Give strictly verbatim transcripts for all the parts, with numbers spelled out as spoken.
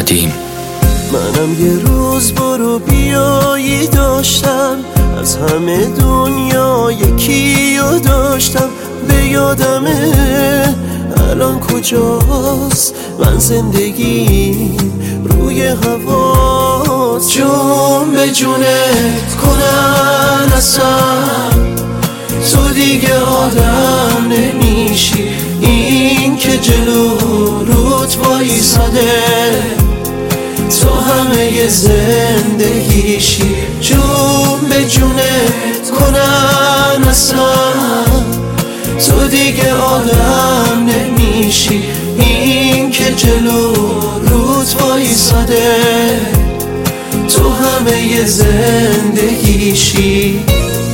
قدیم. منم یه روز برو بیایی داشتم، از همه دنیا یکی رو داشتم. به یادمه الان کجاست، من زندگی روی هواست. جون به جونت کنن اصلا تو دیگه آدم نمیشی، این که جلو روت وایساده تو همه زندگیشی. جون به جونت کنن اصلا تو دیگه آدم نمیشی، این که جلو روت وایساده تو همه زندگیشی.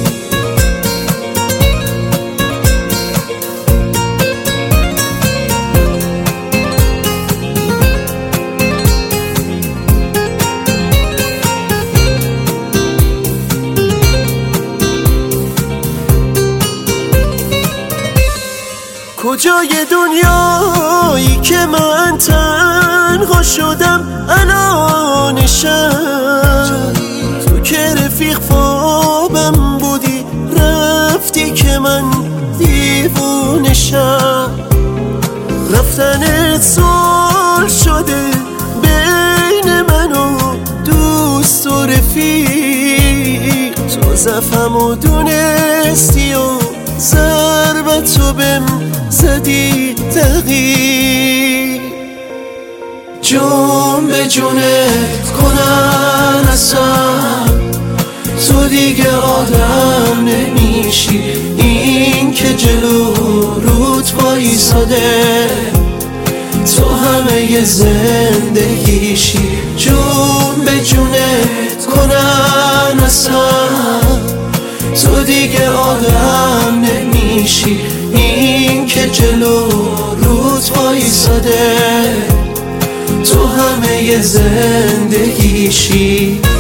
کجای دنیایی که من تنها شدم الانشم، تو که رفیق خوابم بودی رفتی که من دیوونشم. رفتنت صلح شده بین من و دوست و رفیق، تو زفمو دونستی و ضربتو بهم زدی دقیق. جون به جونت کنن اصلا تو دیگه آدم نمیشی، این که جلو روت وایساده تو همه زندگیشی. جون به جونت کنن اصلا تو دیگه آدم نمیشی، این که جلو روت وایساده تو همه زندگیشی.